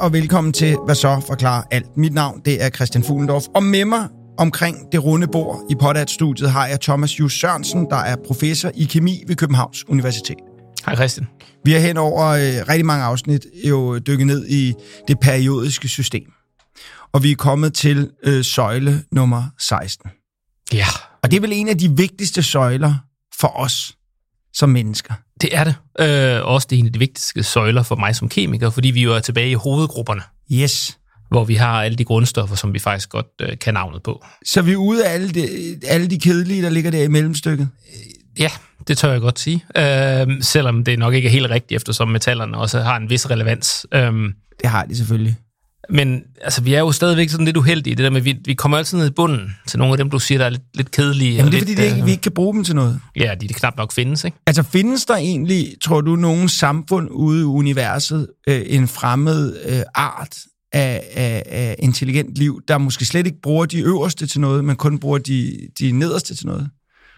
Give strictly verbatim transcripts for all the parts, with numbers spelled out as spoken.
og velkommen til Hvad så forklarer alt. Mit navn, det er Christian Fuglendorf, og med mig omkring det runde bord i Podat-studiet har jeg Thomas Just Sørensen, der er professor i kemi ved Københavns Universitet. Hej Christian. Vi har hen over øh, rigtig mange afsnit jo dykket ned i det periodiske system, og vi er kommet til øh, søjle nummer seksten. Ja. Og det er vel en af de vigtigste søjler for os som mennesker. Det er det. Øh, også det er en af de vigtigste søjler for mig som kemiker, fordi vi jo er tilbage i hovedgrupperne. Yes. Hvor vi har alle de grundstoffer, som vi faktisk godt øh, kan navnet på. Så vi er ude af alle de, alle de kedelige, der ligger der i mellemstykket? Ja, det tør jeg godt sige. Øh, selvom det nok ikke er helt rigtigt, eftersom metallerne også har en vis relevans. Øh, det har de selvfølgelig. Men altså, vi er jo stadigvæk sådan lidt uheldige. Det der med, vi, vi kommer altid ned i bunden til nogle af dem, du siger, der er lidt, lidt kedelige. Jamen det er lidt, fordi, det ikke, vi ikke kan bruge dem til noget. Ja, de, de knap nok findes, ikke? Altså findes der egentlig, tror du, nogen samfund ude i universet, øh, en fremmed øh, art af, af, af intelligent liv, der måske slet ikke bruger de øverste til noget, men kun bruger de, de nederste til noget?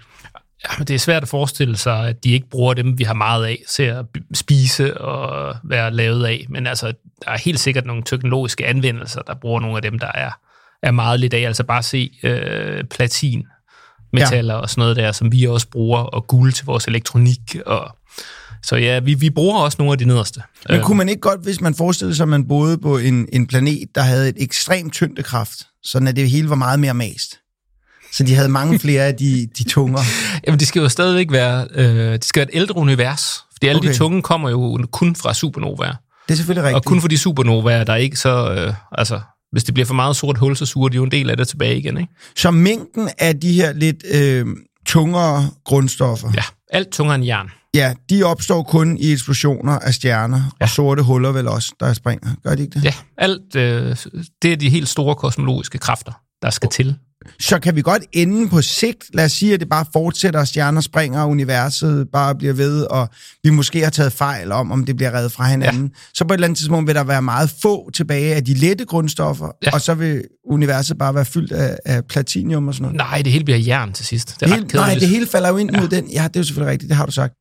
Ja, men det er svært at forestille sig, at de ikke bruger dem, vi har meget af, til at spise og være lavet af. Men altså, der er helt sikkert nogle teknologiske anvendelser, der bruger nogle af dem, der er, er meget lidt af. Altså bare se øh, platin, metaller ja. og sådan noget der, som vi også bruger, og guld til vores elektronik. Og så ja, vi, vi bruger også nogle af de nederste. Men kunne man ikke godt, hvis man forestillede sig, at man boede på en, en planet, der havde et ekstremt tyngdekraft, sådan at det hele var meget mere mast? Så de havde mange flere af de, de tunger. Jamen, det skal jo stadigvæk være, øh, det skal være et ældre univers. Fordi alle okay. de tunge kommer jo kun fra supernovaer. Det er selvfølgelig rigtigt. Og kun for de supernovaer, der ikke så... Øh, altså, hvis det bliver for meget sort hul, så suger de jo en del af det tilbage igen, ikke? Så mængden af de her lidt øh, tungere grundstoffer... Ja, alt tungere end jern. Ja, de opstår kun i eksplosioner af stjerner, ja. og sorte huller vel også, der springer. Gør de ikke det? Ja, alt øh, det er de helt store kosmologiske kræfter, der skal til. Så kan vi godt ende på sigt, lad os sige, at det bare fortsætter, stjerner springer, og universet bare bliver ved, og vi måske har taget fejl om, om det bliver revet fra hinanden. Ja. Så på et eller andet tidspunkt vil der være meget få tilbage af de lette grundstoffer, ja. og så vil universet bare være fyldt af, af platinium og sådan noget. Nej, det hele bliver jern til sidst. Det er det hele, ret nej, det hele falder jo ind ja. mod den. Ja, det er jo selvfølgelig rigtigt, det har du sagt.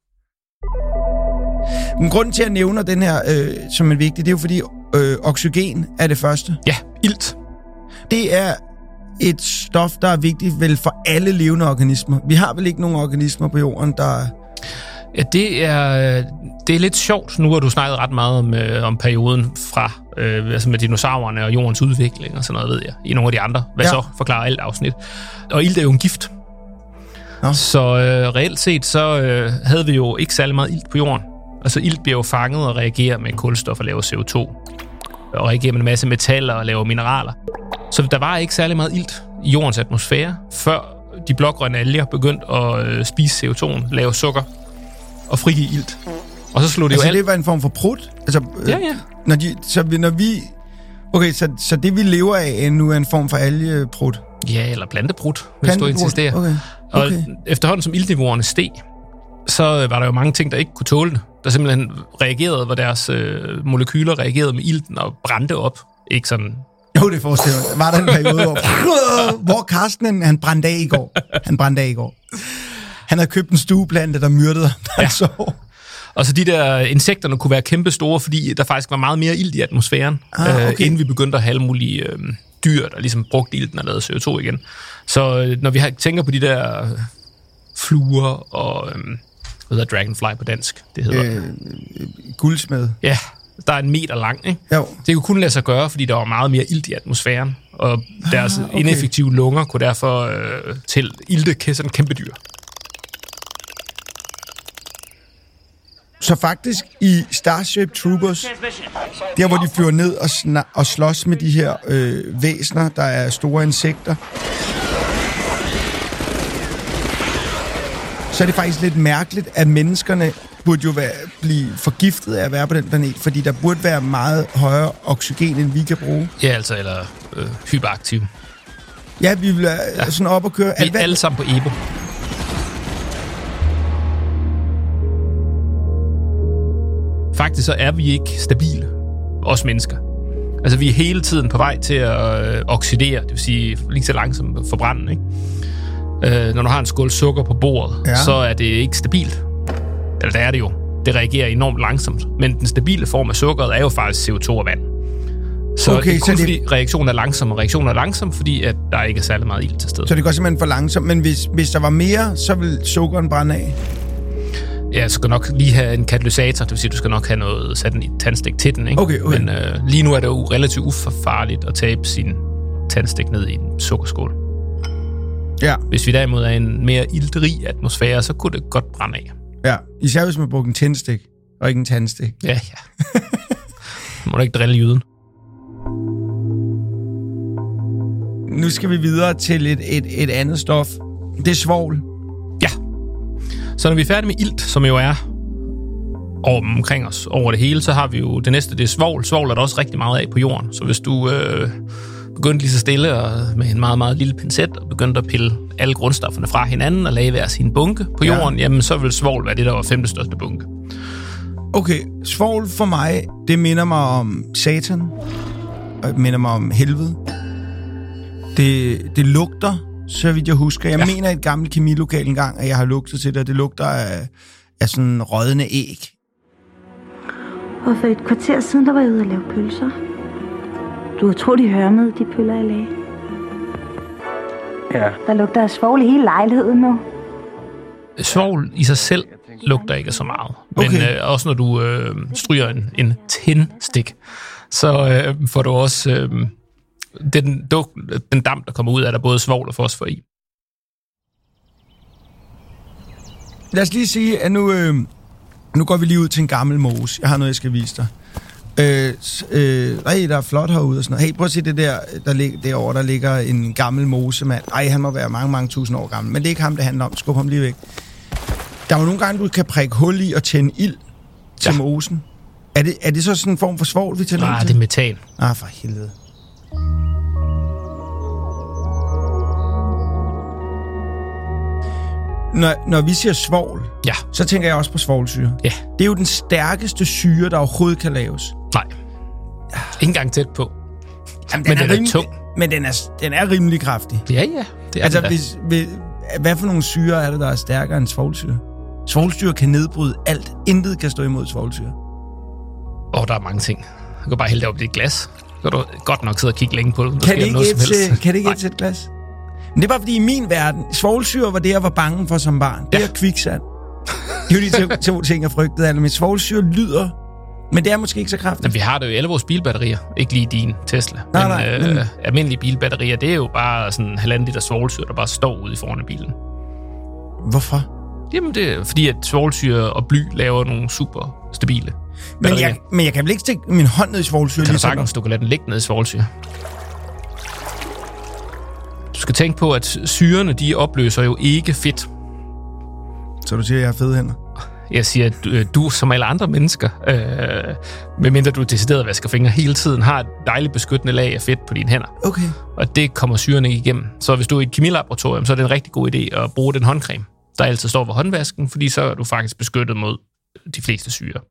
Men grunden til at nævne den her øh, som en vigtig, det er jo fordi øh, oxygen er det første. Ja, ilt. Det er et stof, der er vigtigt vel for alle levende organismer. Vi har vel ikke nogen organismer på jorden, der... Ja, det er, det er lidt sjovt. Nu har du snakket ret meget om, øh, om perioden fra øh, altså med dinosaurerne og jordens udvikling og sådan noget, ved jeg, i nogle af de andre. Hvad ja. så forklarer alt afsnit. Og ilt er jo en gift. Nå. Så øh, reelt set, så øh, havde vi jo ikke særlig meget ilt på jorden. Altså ilt bliver jo fanget og reagerer med kulstof og laver C O to. Og reagerer med en masse metaller og laver mineraler. Så der var ikke særlig meget ilt i jordens atmosfære, før de blågrønne alger begyndte at øh, spise C O to'en, lave sukker og frigive ilt. Og så slog det altså, jo alt... det var en form for prut? Altså, ja, ja. Når de, så vi, når vi... Okay, så, så det vi lever af nu er en form for algeprut? Ja, eller planteprut, hvis du insisterer. Okay. Okay. Og efterhånden som iltniveauerne steg, så var der jo mange ting, der ikke kunne tåle det. Der simpelthen reagerede, hvor deres øh, molekyler reagerede med ilten og brændte op. Ikke sådan... Jo, det forestiller mig. Var der en periode, hvor, hvor Carsten, han brændte af i går. Han brændte af i går. Han havde købt en stueplante, der myrdede ham, da han ja. sov. Og så de der insekterne kunne være kæmpe store, fordi der faktisk var meget mere ilt i atmosfæren, ah, okay. øh, inden vi begyndte at have alle mulige øh, dyr, der ligesom brugte ilten og lavede C O to igen. Så øh, når vi tænker på de der øh, fluer og... Øh, hvad hedder dragonfly på dansk? Det hedder... Øh, guldsmed. Ja, der er en meter lang, ikke? Jo. Det kunne kun lade sig gøre, fordi der var meget mere ilt i atmosfæren, og deres ah, okay. ineffektive lunger kunne derfor øh, til ilte sådan kæmpe dyr. Så faktisk i Starship Troopers, der hvor de flyver ned og, sna- og slås med de her øh, væsener, der er store insekter, så er det faktisk lidt mærkeligt, at menneskerne burde jo være, blive forgiftet af at være på den planet, fordi der burde være meget højere oxygen, end vi kan bruge. Ja, altså, eller øh, hyperaktiv. Ja, vi vil ja. sådan op og køre. Vi er alle sammen på E B O. Faktisk så er vi ikke stabile, os mennesker. Altså, vi er hele tiden på vej til at øh, oxidere, det vil sige lige så langsomt forbrænde, ikke? Øh, når du har en skål sukker på bordet, ja. så er det ikke stabilt. Eller det er det jo. Det reagerer enormt langsomt. Men den stabile form af sukkeret er jo faktisk C O to og vand. Så okay, det er kun så det... fordi reaktionen er langsom, og reaktionen er langsom, fordi at der ikke er særlig meget ild til stede. Så det går simpelthen for langsomt, men hvis, hvis der var mere, så vil sukkeren brænde af? Ja, du skal nok lige have en katalysator, det vil sige, du skal nok have noget sat en tandstik til den, ikke? Okay, okay. Men øh, lige nu er det jo relativt ufarligt at tabe sin tandstik ned i en sukkerskål. Ja. Hvis vi derimod er en mere iltrig atmosfære, så kunne det godt brænde af. Ja, især hvis man bruger en tændstik, og ikke en tandstik. Ja, ja. Må du ikke drille jyden. Nu skal vi videre til et, et, et andet stof. Det er svovl. Ja. Så når vi er færdige med ilt, som jo er over, omkring os over det hele, så har vi jo det næste, det er svovl. Svovl er der også rigtig meget af på jorden. Så hvis du øh, begyndte lige så stille og med en meget, meget lille pincet og begyndte at pille alle grundstofferne fra hinanden og lage hver sin bunke på jorden, ja. Jamen så vil svovl være det, der var femte største bunke. Okay, svovl for mig, det minder mig om Satan, og det minder mig om helvede. Det, det lugter, så vidt jeg husker. Jeg ja. mener et gammelt kemilokal engang, at jeg har lugtet til det, og det lugter af, af sådan rådne æg. Og for et kvarter siden, der var jeg ude at lave pølser. Du har troet, de hører med, de pøller, jeg lagde. Ja. Der lugter af svovl i hele lejligheden nu. Svovl i sig selv lugter ikke så meget. Men okay. øh, også når du øh, stryger en, en tændstik, så øh, får du også øh, den, duk, den damp, der kommer ud af der både svovl og fosfor i. Lad os lige sige, at nu, øh, nu går vi lige ud til en gammel mose. Jeg har noget, jeg skal vise dig. Øh, øh, ej, der er flot herude og sådan noget. Hey, prøv at se det der, der lig, derovre, der ligger en gammel mosemand. Ej, han må være mange, mange tusind år gammel. Men det er ikke ham, det handler om. Skub ham lige væk. Der er jo nogle gange, du kan prikke hul i og tænde ild til ja. mosen. Er det, er det så sådan en form for svovl, vi tænder Nej, til? det er metan. Ah, for helvede. Når, når vi siger svovl, ja. så tænker jeg også på svovlsyre. Ja. Det er jo den stærkeste syre, der overhovedet kan laves. Nej. Ikke engang tæt på. Jamen, den men er den er rimelig, tung. Men den er, den er rimelig kraftig. Ja, ja. Det er altså, det hvis, hvis, hvad for nogle syre er det, der er stærkere end svovlsyre? Svovlsyre kan nedbryde alt. Intet kan stå imod svovlsyre. Åh, oh, der er mange ting. Du kan bare hælde det op i et glas. Så kan du godt nok sidde og kigge længe på det. Kan det ikke et, kan det ikke et glas? Men det er bare fordi i min verden, svovlsyre var det, jeg var bange for som barn. Det ja. er kviksand. Det er jo de to, to ting, jeg frygtede. Altså, men svovlsyre lyder, men det er måske ikke så kraftigt. Men vi har det jo i alle vores bilbatterier. Ikke lige din Tesla. Nej, men, nej, øh, men almindelige bilbatterier, det er jo bare sådan en halvanden liter svovlsyre, der bare står ude i foran af bilen. Hvorfor? Jamen, det er fordi, at svovlsyre og bly laver nogle super stabile men jeg, men jeg kan vel ikke stikke min hånd ned i svovlsyre? Kan du sagtens, du kan lade den ligge ned i svovlsyre. Du skal tænke på, at syrene, de opløser jo ikke fedt. Så du siger, at jeg har fede hænder? Jeg siger, at du, du som alle andre mennesker, øh, medmindre du er decideret vasker fingre hele tiden, har et dejligt beskyttende lag af fedt på dine hænder. Okay. Og det kommer syrene ikke igennem. Så hvis du er i et kemilaboratorium, så er det en rigtig god idé at bruge den håndcreme, der altid står ved håndvasken, fordi så er du faktisk beskyttet mod de fleste syre.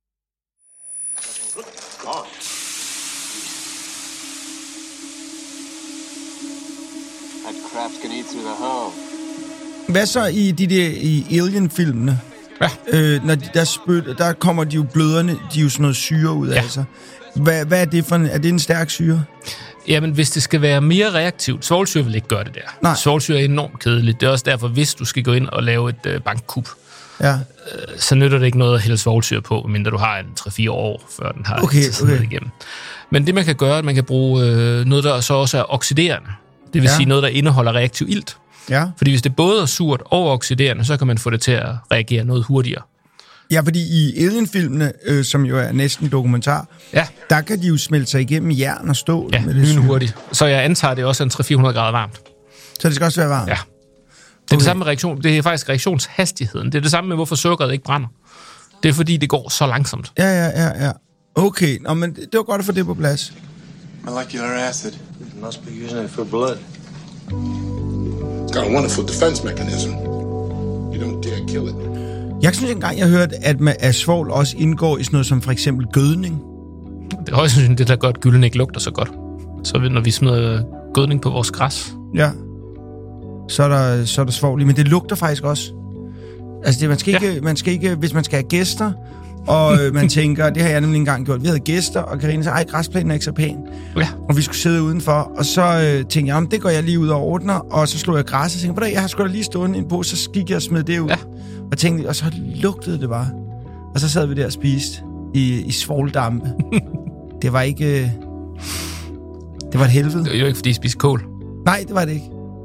Hvad så i de der i Alien-filmene? Ja. Øh, når de, der, spød, der kommer de jo bløderne, de er jo sådan noget syre ud af ja. sig. Hvad, hvad er det for en, er det en stærk syre? Jamen, hvis det skal være mere reaktivt, svovlsyre vil ikke gøre det der. Nej. Svovlsyre er enormt kedeligt. Det er også derfor, hvis du skal gå ind og lave et øh, bankkup, ja. øh, så nytter det ikke noget at hælde svovlsyre på, mindre du har en tre fire år, før den har okay, okay. igennem. Men det, man kan gøre, at man kan bruge øh, noget, der så også er oxiderende. Det vil ja. sige noget, der indeholder reaktiv ilt. Ja. Fordi hvis det både er surt og oxiderende, så kan man få det til at reagere noget hurtigere. Ja, fordi i Alien-filmene, øh, som jo er næsten dokumentar, ja. der kan de jo smelte sig igennem jern og stål. Ja, lynhurtigt. Så jeg antager, det også er en tre til fire hundrede grader varmt. Så det skal også være varmt? Ja. Det er okay. Det samme med reaktion. Det er faktisk reaktionshastigheden. Det er det samme med, hvorfor sukkeret ikke brænder. Det er fordi, det går så langsomt. Ja, ja, ja, ja. Okay, nå, men det var godt at få det på plads. Molecular acid. You must be using it for blood. It's got a wonderful defense mechanism. You don't dare kill it. Jeg synes engang, jeg hørte, at, med, at svovl også indgår i sådan noget som for eksempel gødning. Det er højst sandsynligt det, der gør, at gylden ikke lugter så godt. Så når vi smider gødning på vores græs. Ja. Så er der, så er der svovl i, men det lugter faktisk også. Altså, det, man, skal ikke, ja. man skal ikke, hvis man skal have gæster Og øh, man tænker, det har jeg nemlig engang gjort. Vi havde gæster, og Karina sagde, ej, græsplænen er ikke så pæn. Ja. Og vi skulle sidde udenfor, og så øh, tænkte jeg, det går jeg lige ud og ordner, og så slog jeg græs, og tænkte, jeg har sgu da lige stående en pose, så gik jeg og smed det ud. Ja. Og tænkte, og så lugtede det bare. Og så sad vi der og spiste i, i svovldampe. Det var ikke... Øh, det var et helvede. Det var jo ikke, fordi I spiste kål. Nej, det var det ikke.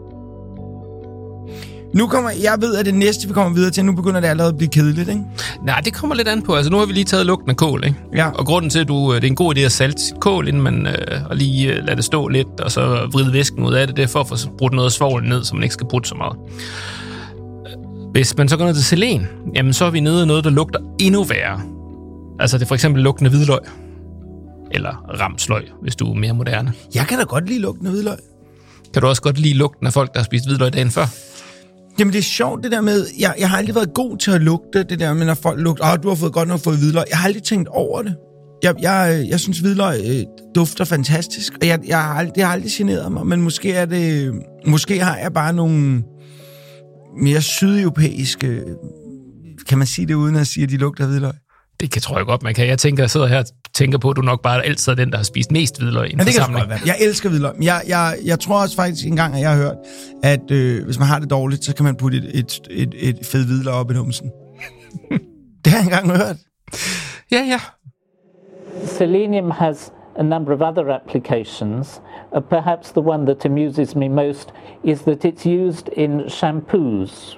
Nu kommer, jeg ved, at det næste, vi kommer videre til, nu begynder det allerede at blive kedeligt, ikke? Nej, det kommer lidt an på. Altså, nu har vi lige taget lugten af kål, ikke? Ja. Og grunden til, at du, det er en god idé at salte sit kål, inden man øh, og lige øh, lader det stå lidt, og så vride væsken ud af det, det er for at få brudt noget af svovlen ned, så man ikke skal brudt så meget. Hvis man så går ned til selen, jamen så er vi nede i noget, der lugter endnu værre. Altså, det er for eksempel lugten af hvidløg. Eller ramsløg, hvis du er mere moderne. Jeg kan da godt lide lugten af hvidløg. Kan du også godt lide lugten af folk, der har spist hvidløg dagen før? Jamen, det er sjovt, det der med... Jeg, jeg har aldrig været god til at lugte det der med, når folk lugter... Åh, du har fået godt nok fået hvidløg. Jeg har aldrig tænkt over det. Jeg, jeg, jeg synes, hvidløg øh, dufter fantastisk, og jeg, jeg har aldrig, det har aldrig generet mig, men måske er det... Måske har jeg bare nogle mere sydeuropæiske... Kan man sige det, uden at sige, at de lugter hvidløg? Det kan, tror jeg godt, man kan. Jeg tænker, jeg sidder her og tænker på, at du nok bare altid er den, der har spist mest hvidløg i en ja, det forsamling. Kan godt være. Jeg elsker hvidløg. Jeg, jeg, jeg tror også faktisk engang, at jeg har hørt, at øh, hvis man har det dårligt, så kan man putte et, et, et, et fedt hvidløg op i numsen. Det har jeg engang hørt. Ja, ja. Selenium has a number of other applications. Uh, perhaps the one that amuses me most is that it's used in shampoos.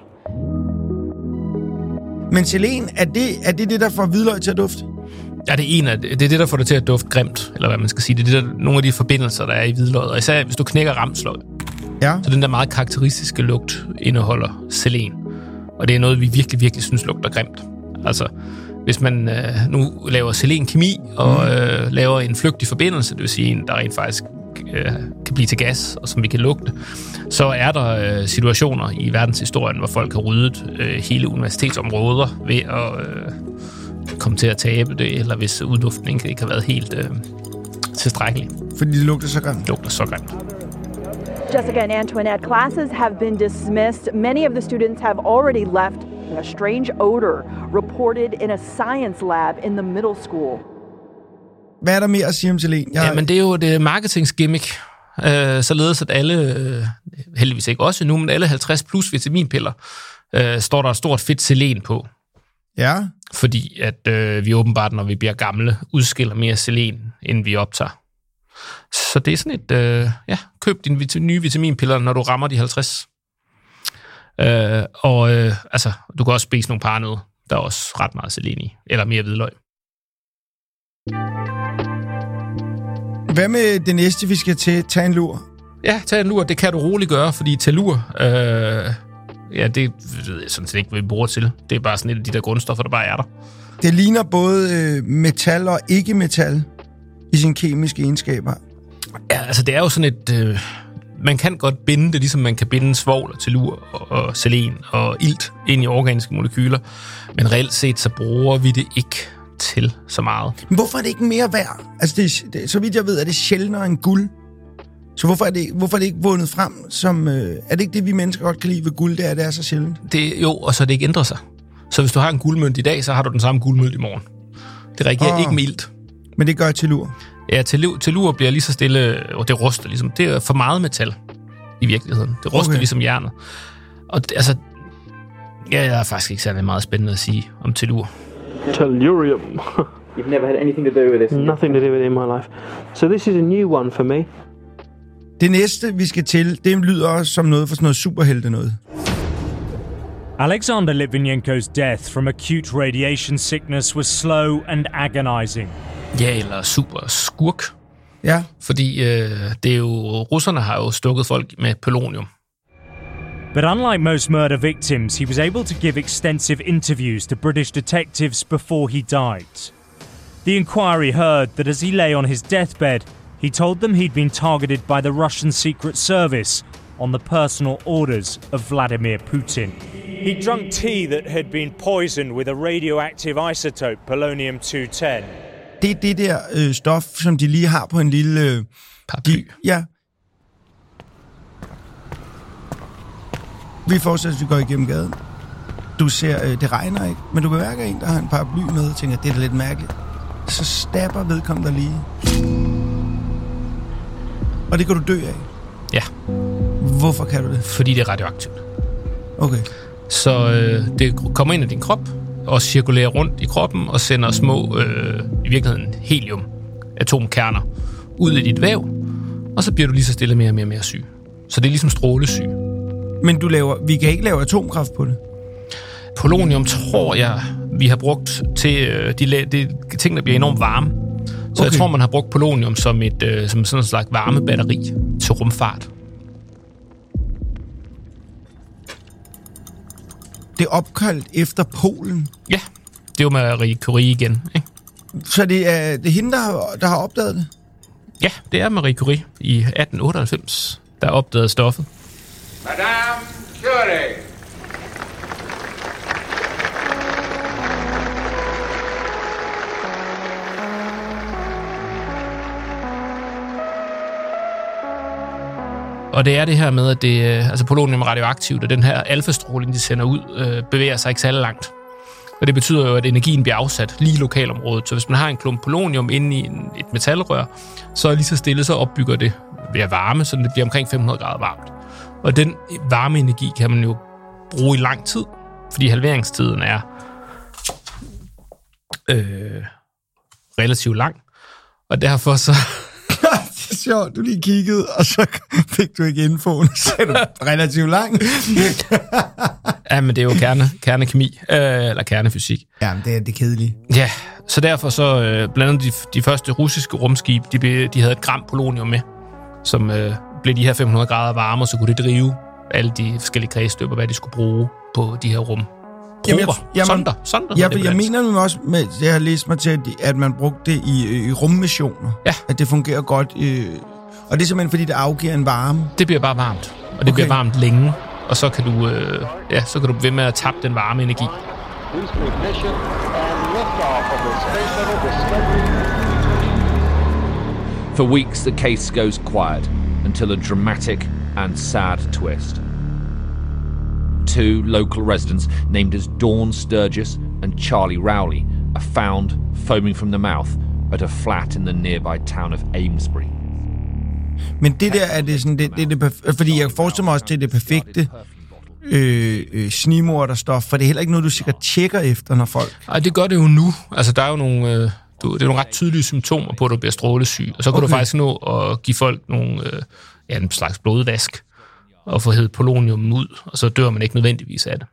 Men selen, er det, er det det, der får hvidløg til at dufte? Ja, det er, en af, det er det, der får det til at dufte grimt, eller hvad man skal sige. Det er det, der, nogle af de forbindelser, der er i hvidløget. Og især hvis du knækker ramsløg, ja. Så den der meget karakteristiske lugt indeholder selen. Og det er noget, vi virkelig, virkelig synes lugter grimt. Altså, hvis man øh, nu laver selenkemi og mm. øh, laver en flygtig forbindelse, det vil sige en, der rent faktisk øh, kan blive til gas, og som vi kan lugte, så er der øh, situationer i verdenshistorien, hvor folk har ryddet øh, hele universitetsområder ved at øh, komme til at tabe det, eller hvis udluftningen ikke har været helt øh, tilstrækkelig. Fordi det lugter så grimt. Det lugter så grimt. Jessica and Antoinette, classes have been dismissed. Many of the students have already left. A strange odor reported in a science lab in the middle school. Hvad er der mere at sige om selen? Jeg... Jamen, det er jo det marketingsgimmick, øh, således at alle, øh, heldigvis ikke også nu, men alle halvtreds plus vitaminpiller, øh, står der et stort fedt selen på. Ja. Fordi at øh, vi åbenbart, når vi bliver gamle, udskiller mere selen, end vi optager. Så det er sådan et, øh, ja, køb dine vit- nye vitaminpiller, når du rammer de halvtreds. Øh, og øh, altså, du kan også spise nogle parnødder, der er også ret meget selen i, eller mere hvidløg. Hvad med det næste, vi skal til? Tag en lur. Ja, tag en lur. Det kan du roligt gøre, fordi telur, øh, ja, det ved jeg sådan set ikke, hvad vi bruger til. Det er bare sådan et af de der grundstoffer, der bare er der. Det ligner både øh, metal og ikke-metal i sine kemiske egenskaber. Ja, altså det er jo sådan et... Øh, man kan godt binde det, ligesom man kan binde svovl og tellur og, og selen og ilt ind i organiske molekyler. Men reelt set, så bruger vi det ikke til så meget. Men hvorfor er det ikke mere værd? Altså, det er, det, så vidt jeg ved, er det sjældnere end guld. Så hvorfor er det, hvorfor er det ikke vundet frem som... Øh, er det ikke det, vi mennesker godt kan lide ved guld, det er, det er så sjældent? Det, jo, og så det ikke ændrer sig. Så hvis du har en guldmønt i dag, så har du den samme guldmønt i morgen. Det reagerer oh. ikke med ilt. Men det gør tellur. Ja, tellur, tellur bliver lige så stille, og det ruster ligesom. Det er for meget metal i virkeligheden. Det ruster okay. ligesom jernet. Og det, altså, ja, jeg har faktisk ikke særlig meget spændende at sige om tellur. Tellurium. You've never had anything to do with this? Nothing to do with it in my life. So this is a new one for me. Det næste, vi skal til, det lyder også som noget for sådan noget superhelte noget. Alexander Litvinenko's death from acute radiation sickness was slow and agonizing. Ja, eller super skurk. Ja. Fordi øh, det er jo, russerne har jo stukket folk med polonium. But unlike most murder victims, he was able to give extensive interviews to British detectives before he died. The inquiry heard that as he lay on his deathbed, he told them he'd been targeted by the Russian Secret Service on the personal orders of Vladimir Putin. He drank tea that had been poisoned with a radioactive isotope, polonium two ten. Det er det der øh, stof, som de lige har på en lille... Øh, Paraply. Ja. Vi fortsætter, at vi går igennem gaden. du ser, øh, det regner ikke, men du bemærker en, der har en paraply med, og tænker, det er da lidt mærkeligt. Så stabber vedkommende der lige. Og det kan du dø af. Ja. Hvorfor kan du det? Fordi det er radioaktivt. Okay. Så øh, det kommer ind i din krop, og cirkulerer rundt i kroppen, og sender små, øh, i virkeligheden helium, atomkerner, ud i dit væv, og så bliver du lige så stille mere og mere og mere syg. Så det er ligesom strålesyg. Men du laver, vi kan ikke lave atomkraft på det? Polonium tror jeg, vi har brugt til øh, de, de ting, der bliver enormt varme. Så okay. Jeg tror, man har brugt polonium som, et, øh, som sådan en slags varmebatteri til rumfart. Det er opkaldt efter Polen? Ja, det er jo Marie Curie igen, ikke? Så det er, det er hende, der har, der har opdaget det? Ja, det er Marie Curie i atten otteoghalvfems, der opdagede stoffet. Madame Curie! Og det er det her med, at det, altså polonium er radioaktivt, og den her alfastråling, de sender ud, øh, bevæger sig ikke særlig langt. Og det betyder jo, at energien bliver afsat lige i lokalområdet. Så hvis man har en klump polonium inde i en, et metalrør, så lige så stille, så opbygger det ved at varme, så det bliver omkring fem hundrede grader varmt. Og den varmeenergi kan man jo bruge i lang tid, fordi halveringstiden er øh, relativt lang. Og derfor så... Det er sjovt, du lige kiggede, og så fik du ikke infoen, så er du relativt lang. Ja, men det er jo kerne, kernekemi, øh, eller kernefysik. Ja, men det er det kedelige. Ja, så derfor så, øh, blandt andet de, de første russiske rumskib, de, be, de havde et gram polonium med, som øh, blev de her fem hundrede grader varme, og så kunne det drive alle de forskellige kredsløb, hvad de skulle bruge på de her rum. Jamen, jeg, jamen, sonder, sonder, ja, jeg, jeg mener nu også, med, jeg har læst mig til, at man brugte det i, i rummissioner. Ja. At det fungerer godt. Øh, og det er simpelthen, fordi det afgiver en varme. Det bliver bare varmt, og det okay. bliver varmt længe. Og så kan du, øh, ja, så kan du ved med at tappe den varme energi. For weeks, the case goes quiet until a dramatic and sad twist. Two local residents named as Dawn Sturgis and Charlie Rowley are found foaming from the mouth at a flat in the nearby town of Amesbury. Men det der er det sådan, det, det, det, det fordi jeg forestiller mig også, det er det perfekte øh, øh, snigmorderstof, for det er heller ikke noget, du sikkert tjekker efter, når folk... Ej, det gør det jo nu. Altså, der er jo nogle, øh, du, det er nogle ret tydelige symptomer på, at du bliver strålesyg, og så kan okay. du faktisk nå at give folk nogle, øh, ja, en slags blodvask, og få hævet polonium ud, og så dør man ikke nødvendigvis af det.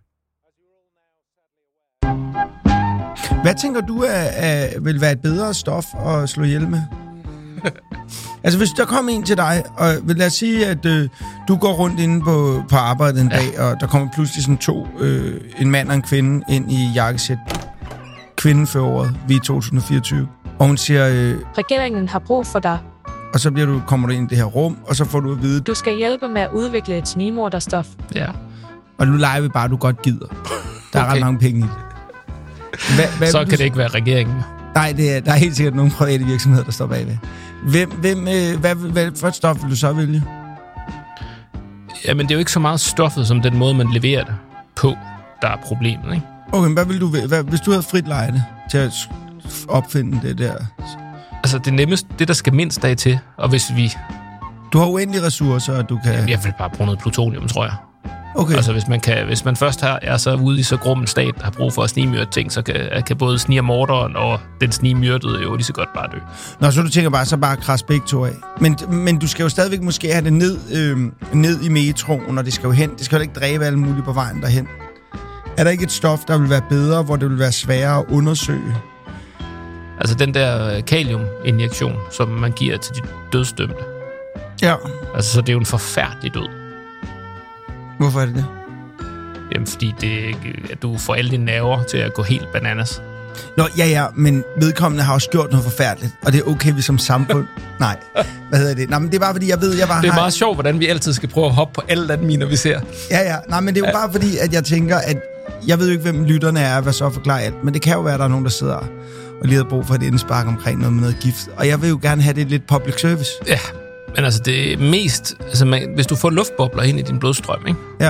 Hvad tænker du er, er, vil være et bedre stof at slå ihjel med? Altså, hvis der kommer en til dig, og lad os sige, at øh, du går rundt inde på, på arbejde en ja. dag, og der kommer pludselig sådan to, øh, en mand og en kvinde, ind i jakkesæt. Kvinden før året, vi er to tusind og fireogtyve. Og hun siger... Øh, Regeringen har brug for dig. Og så bliver du, kommer du ind i det her rum, og så får du at vide... Du skal hjælpe med at udvikle et snigmorderstof. Ja. Og nu leger vi bare, at du godt gider. Der er okay. ret mange penge i det. Hva, hvad så kan du... det ikke være regeringen. Nej, det er, der er helt sikkert nogle private virksomheder, der står bagved. Hvem, hvem, øh, hvad, hvad for et stof vil du så vælge? Jamen, det er jo ikke så meget stoffet, som den måde, man leverer det på, der er problemet, ikke? Okay, men hvad vil du hvad, hvis du havde frit lejde til at opfinde det der? Altså, det nemmeste, det der skal mindst af til, og hvis vi... Du har uendelige ressourcer, og du kan... Jamen, jeg vil bare bruge noget plutonium, tror jeg. Okay. Altså, hvis man, kan, hvis man først har, er så ude i så grum en stat, der har brug for at snigmyrde ting, så kan, kan både snigmorderen og den snigmyrdede jo lige så godt bare dø. Nå, så du tænker bare, så bare kras begge to af. Men, men du skal jo stadigvæk måske have det ned, øh, ned i metroen, og det skal jo hen. Det skal jo ikke dræbe alle mulige på vejen derhen. Er der ikke et stof, der vil være bedre, hvor det vil være sværere at undersøge? Altså den der kaliuminjektion, som man giver til de dødsdømte. Ja. Altså, så det er jo en forfærdelig død. Hvorfor er det det? Jamen, fordi det, at du får alle dine nerver til at gå helt bananas. Nå, ja, ja, men vedkommende har også gjort noget forfærdeligt, og det er okay, vi som samfund... Nej, hvad hedder det? Nej, men det er bare, fordi jeg ved, jeg bare Det er har... meget sjovt, hvordan vi altid skal prøve at hoppe på alle landminer, vi ser. Ja, ja. Nej, men det er jo ja. bare fordi, at jeg tænker, at... Jeg ved jo ikke, hvem lytterne er, hvad så forklarer alt, men det kan jo være, at der er nogen, der sidder og lige har brug for et indspark omkring noget med noget gift. Og jeg vil jo gerne have det lidt public service. Ja, men altså det mest... Altså, man, hvis du får luftbobler ind i din blodstrøm, ikke? Ja.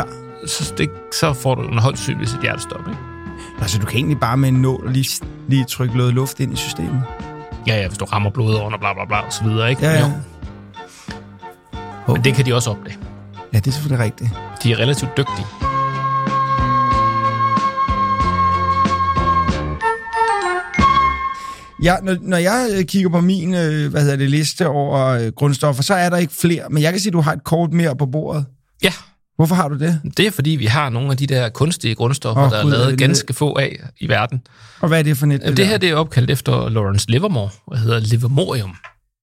så, det, så får du en højst sandsynligt et hjertestop, ikke? Altså, du kan egentlig bare med en nål lige, lige trykke noget luft ind i systemet. Ja, ja, hvis du rammer blodåren og bla bla bla og så videre, ikke? Ja, ja. Men det kan de også opdage. Ja, det er selvfølgelig rigtigt. De er relativt dygtige. Ja, når, når jeg kigger på min hvad hedder det, liste over grundstoffer, så er der ikke flere. Men jeg kan sige, at du har et kort mere på bordet. Ja. Hvorfor har du det? Det er, fordi vi har nogle af de der kunstige grundstoffer, oh, der er lavet det ganske få af i verden. Og hvad er det for net? Det, det her det er opkaldt efter Lawrence Livermore, og hedder Livermorium.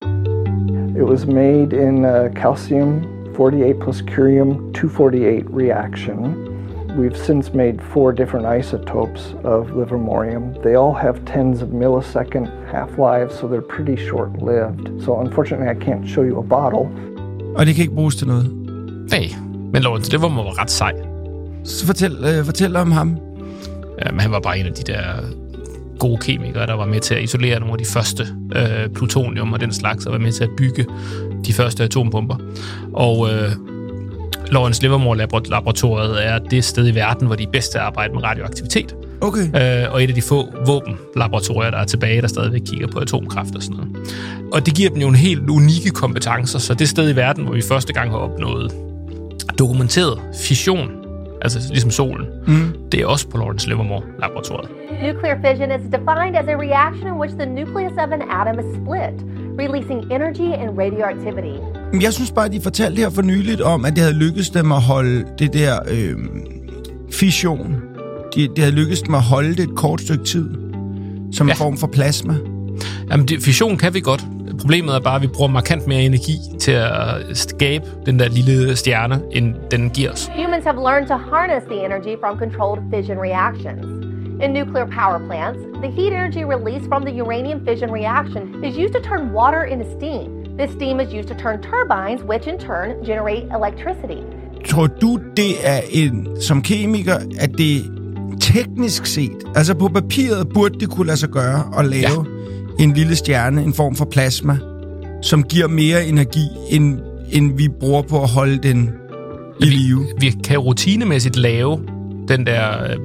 It was made in a calcium forty-eight plus curium two forty-eight reaction. We've since made four different isotopes of livermorium. They all have tens of millisecond half-lives, so they're pretty short-lived. So unfortunately, I can't show you a bottle. Og det kan ikke bruges til noget? Nej, men Lawrence Livermore var ret sej. Så fortæl, øh, fortæl om ham. Ja, men han var bare en af de der gode kemikere, der var med til at isolere nogle af de første øh, plutonium og den slags, og var med til at bygge de første atombomber. Og øh, Lawrence Livermore Laboratoriet er det sted i verden, hvor de er bedst til at arbejde med radioaktivitet. Okay. Øh, og et af de få våbenlaboratorier, der er fission, der stadigvæk kigger på atomkraft og sådan noget. Og det giver dem jo en helt unikke kompetencer, så det sted i verden, hvor vi første gang har opnået dokumenteret fission, altså ligesom solen, mm. det er også på Lawrence Livermore Laboratoriet. Nuclear fission is defined as a reaction in which the nucleus of an atom is split, releasing energy and radioactivity. Jeg synes bare, at de fortalte her for nyligt om, at det havde lykkedes dem at holde det der øh, fission. Det de havde lykkedes dem at holde det et kort stykke tid, som ja. en form for plasma. Jamen, det, fission kan vi godt. Problemet er bare, at vi bruger markant mere energi til at skabe den der lille stjerne, end den giver os. Humans have learned to harness the energy from controlled fission reactions. In nuclear power plants, the heat energy released from the uranium fission reaction is used to turn water into steam. This steam is used to turn turbines, which in turn generate electricity. Tror du, det er en, som kemiker, at det teknisk set, altså på papiret, burde det kunne lade sig gøre at lave ja. en lille stjerne, en form for plasma, som giver mere energi, end, end vi bruger på at holde den i vi, live? Vi kan rutinemæssigt lave den der øh,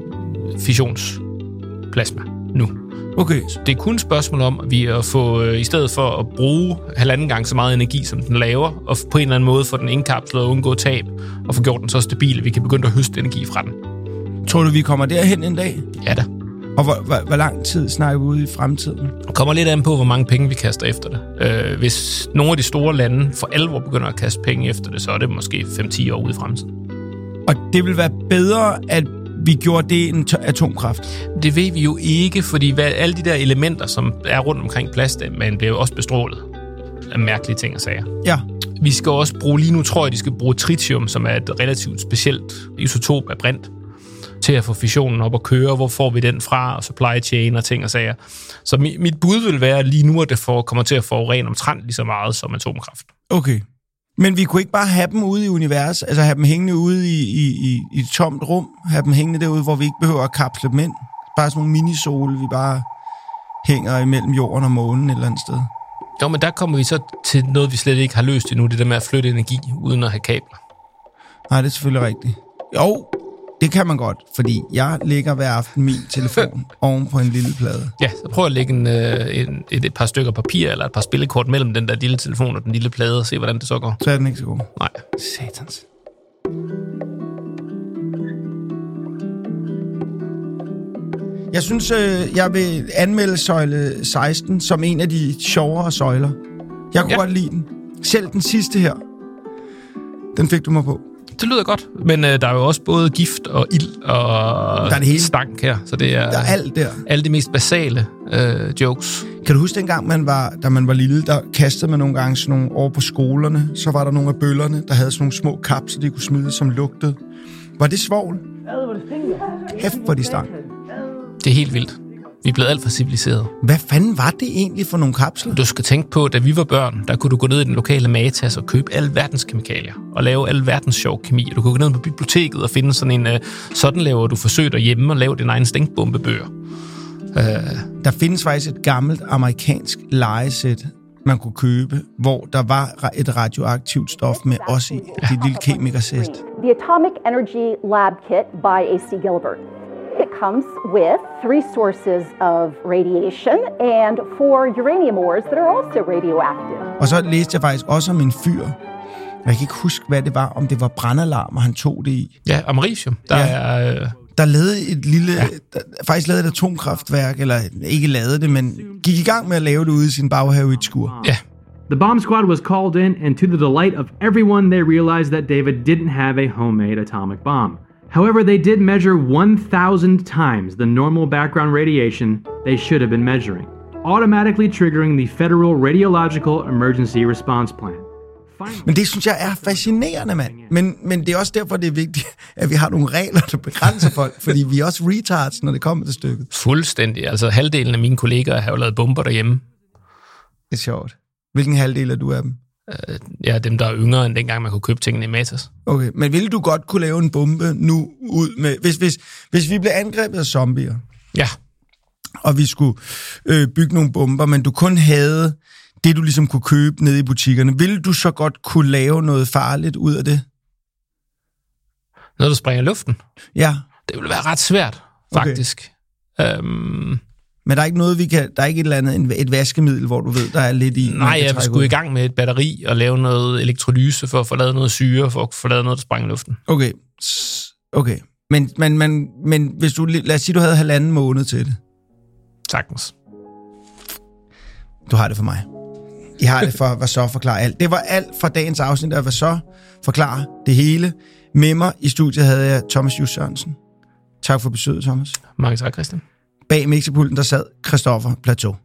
fissionsplasma nu. Okay. Så det er kun et spørgsmål om, at vi at få, øh, i stedet for at bruge halvanden gang så meget energi, som den laver, og på en eller anden måde få den indkapslet og undgå tab, og få gjort den så stabil, at vi kan begynde at høste energi fra den. Tror du, vi kommer derhen en dag? Ja da. Og hvor, hvor, hvor lang tid snakker vi ude i fremtiden? Det kommer lidt an på, hvor mange penge vi kaster efter det. Øh, hvis nogle af de store lande for alvor begynder at kaste penge efter det, så er det måske fem til ti år ude i fremtiden. Og det vil være bedre, at vi gjorde det en atomkraft? Det ved vi jo ikke, fordi hvad, alle de der elementer, som er rundt omkring plastik, bliver jo også bestrålet af mærkelige ting og sager. Ja. Vi skal også bruge, lige nu tror jeg, de skal bruge tritium, som er et relativt specielt isotop af brint, til at få fissionen op at køre. Hvor får vi den fra? Og supply chain og ting og sager. Så mit, mit bud vil være lige nu, at det får, kommer til at forurene omtrent lige så meget som atomkraft. Okay. Men vi kunne ikke bare have dem ude i universet, altså have dem hængende ude i, i, i, i et tomt rum, have dem hængende derude, hvor vi ikke behøver at kapsle dem ind. Bare sådan nogle minisole, vi bare hænger imellem jorden og månen et eller andet sted. Jo, men der kommer vi så til noget, vi slet ikke har løst endnu, det der med at flytte energi uden at have kabler. Nej, det er selvfølgelig rigtigt. Jo, det kan man godt, fordi jeg lægger hver aften min telefon oven på en lille plade. Ja, så prøv at lægge en, en, et, et par stykker papir eller et par spillekort mellem den der lille telefon og den lille plade og se, hvordan det så går. Så er den ikke så god. Nej. Satans. Jeg synes, jeg vil anmelde søjle seksten som en af de sjovere søjler. Jeg kunne ja. godt lide den. Selv den sidste her, den fik du mig på. Det lyder godt, men øh, der er jo også både gift og ild og der er det hele. stank her, så det er, der er alt der. Alle de mest basale øh, jokes. Kan du huske dengang, man var, da man var lille, der kastede man nogle gange sådan nogle over på skolerne, så var der nogle af bøllerne, der havde sådan nogle små kapsler, de kunne smide, som lugtede. Var det svovl? Hæft, hvor de stank. Det er helt vildt. Vi er blevet alt for civiliseret. Hvad fanden var det egentlig for nogle kapsler? Du skal tænke på, da vi var børn, der kunne du gå ned i den lokale Matas og købe alle verdens kemikalier. Og lave alle verdens sjov kemi. Du kunne gå ned på biblioteket og finde sådan en, uh, sådan laver du forsøg derhjemme og lave din egen stinkbombebøger. Uh, der findes faktisk et gammelt amerikansk lejesæt man kunne købe, hvor der var et radioaktivt stof med os i. Det er et lille kemikersæst. The Atomic Energy Lab Kit by A C Gilbert. It comes with three sources of radiation and four uranium ores that are also radioactive. Og så læste jeg faktisk også om en fyr. Jeg kan ikke huske, hvad det var, om det var brandalarm, og han tog det i. Ja, americium. Der ja. er... Øh... Der lavede et lille... Ja. Der, faktisk lavede et atomkraftværk, eller ikke lavede det, men gik i gang med at lave det ude i sin baghave i et skur. Ja. The bomb squad was called in, and to the delight of everyone, they realized that David didn't have a homemade atomic bomb. However, they did measure one thousand times the normal background radiation they should have been measuring, automatically triggering the Federal Radiological Emergency Response Plan. Men det synes jeg er fascinerende, mand. Men, men det er også derfor, det er vigtigt, at vi har nogle regler, der begrænser folk, fordi vi er også retards, når det kommer til stykket. Fuldstændig. Altså halvdelen af mine kollegaer har jo lavet bomber derhjemme. Det er sjovt. Hvilken halvdel er du af dem? Uh, ja, dem, der er yngre end dengang, man kunne købe tingene i Matas. Okay, men ville du godt kunne lave en bombe nu ud med... Hvis, hvis, hvis vi blev angrebet af zombier, ja, og vi skulle øh, bygge nogle bomber, men du kun havde det, du ligesom kunne købe nede i butikkerne, ville du så godt kunne lave noget farligt ud af det? Noget, der springer i luften? Ja. Det ville være ret svært, faktisk. Okay. Um... Men der er ikke noget, vi kan... Der er ikke et eller andet, et vaskemiddel, hvor du ved, der er lidt i... Nej, jeg skulle ud. i gang med et batteri og lave noget elektrolyse for at få lavet noget syre, for at få lavet noget, der springer i luften. Okay. Okay. Men, men, men, men hvis du... Lad os sige, du havde halvanden måned til det. Sagtens. Du har det for mig. I har det for, hvad så forklarer alt. Det var alt fra dagens afsnit af Hvad så forklarer det hele. Med mig i studiet havde jeg Thomas Just Sørensen. Tak for besøget, Thomas. Mange tak, Christian. Bag mixerpulten, der sad Christoffer Plateau.